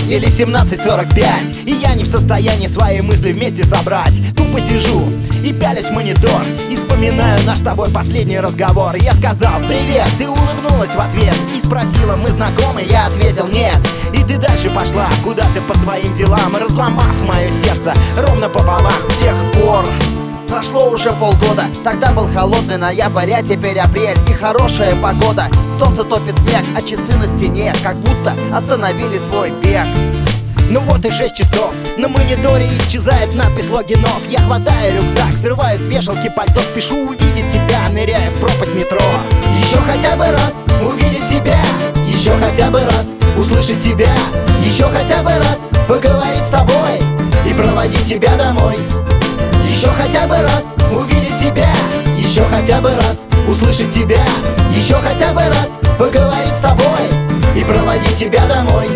6 или 17:45, и я не в состоянии свои мысли вместе собрать. Тупо сижу и пялюсь в монитор, и вспоминаю наш с тобой последний разговор. Я сказал привет, ты улыбнулась в ответ и спросила, мы знакомы? Я ответил нет. И ты дальше пошла куда-то по своим делам, разломав мое сердце ровно пополам. С тех пор прошло уже полгода, тогда был холодный ноябрь, а теперь апрель и хорошая погода. Солнце топит снег, а часы на стене как будто остановили свой бег. Ну вот и 6 часов, на мониторе исчезает надпись логинов. Я хватаю рюкзак, срываю с вешалки пальто, спешу увидеть тебя, ныряя в пропасть метро. Еще хотя бы раз увидеть тебя, еще хотя бы раз услышать тебя, еще хотя бы раз поговорить с тобой и проводить тебя домой. Еще хотя бы раз увидеть тебя, еще хотя бы раз услышать тебя, еще хотя бы раз поговорить с тобой и проводить тебя домой.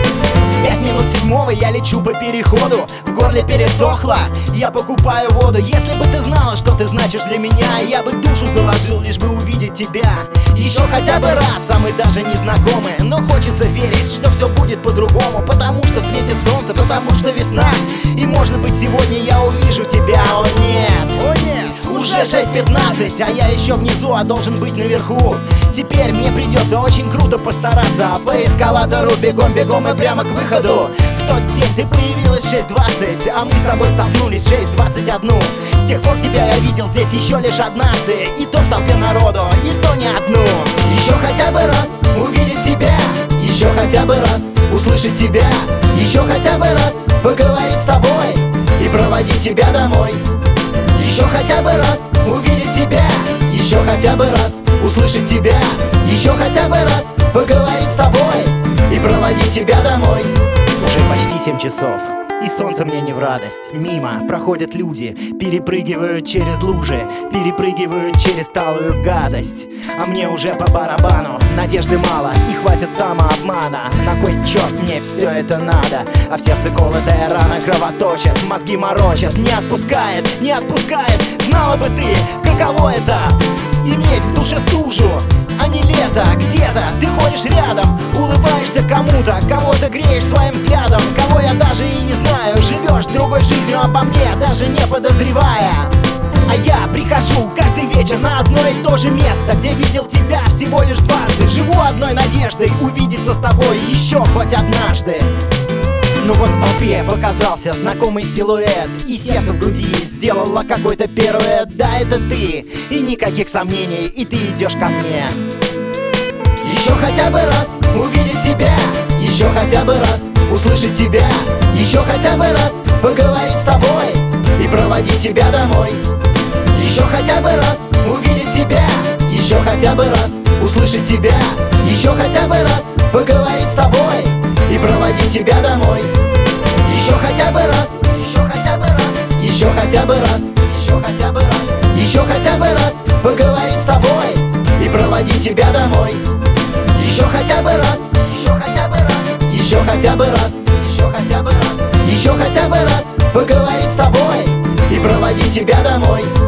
5 минут 7-го я лечу по переходу, в горле пересохло, я покупаю воду. Если бы ты знала, что ты значишь для меня, я бы душу заложил, лишь бы увидеть тебя. Еще хотя бы раз, а мы даже не знакомы, но хочется верить, что все будет по-другому, потому что светит солнце, потому что весна, и может быть сегодня я увижу тебя. О нет, уже 6:15, а я еще внизу, а должен быть наверху. Теперь мне придется очень круто постараться, по эскалатору бегом-бегом и прямо к выходу. В тот день ты появилась в 6:20, а мы с тобой столкнулись в 6:21. С тех пор тебя я видел здесь еще лишь однажды, и то в толпе народу, и то не одну. Еще хотя бы раз увидеть тебя, еще хотя бы раз услышать тебя, еще хотя бы раз поговорить с тобой и проводить тебя домой. Еще хотя бы раз увидеть тебя, еще хотя бы раз услышать тебя, еще хотя бы раз поговорить с тобой и проводить тебя домой. Уже почти 7 часов, и солнце мне не в радость. Мимо проходят люди, перепрыгивают через лужи, перепрыгивают через талую гадость. А мне уже по барабану, надежды мало и хватит самообмана. На кой черт мне все это надо? А в сердце колотая рана кровоточит, мозги морочат, не отпускает, не отпускает. Знала бы ты, каково это иметь в душе стужу, а не лето. Где-то ты ходишь рядом, улыбаешься кому-то, кого-то греешь своим взглядом, кого я даже и не знаю. Живешь другой жизнью обо мне, даже не подозревая. А я прихожу каждый вечер на одно и то же место, где видел тебя всего лишь дважды. Живу одной надеждой увидеться с тобой еще хоть однажды. Ну вот в толпе показался знакомый силуэт, и сердце в груди сделало какой-то пируэт. Да, это ты, и никаких сомнений, и ты идешь ко мне. Еще хотя бы раз увидеть тебя, еще хотя бы раз услышать тебя, еще хотя бы раз поговорить с тобой и проводить тебя домой. Еще хотя бы раз увидеть тебя, еще хотя бы раз услышать тебя, еще хотя бы раз поговорить с тобой и проводить тебя домой. Еще хотя бы раз, еще хотя бы раз, еще хотя бы раз, еще хотя бы раз, еще хотя бы раз поговорить с тобой и проводить тебя домой. Еще хотя бы раз, еще хотя бы раз, еще хотя бы раз, еще хотя бы раз, еще хотя бы раз поговорить с тобой и проводить тебя домой.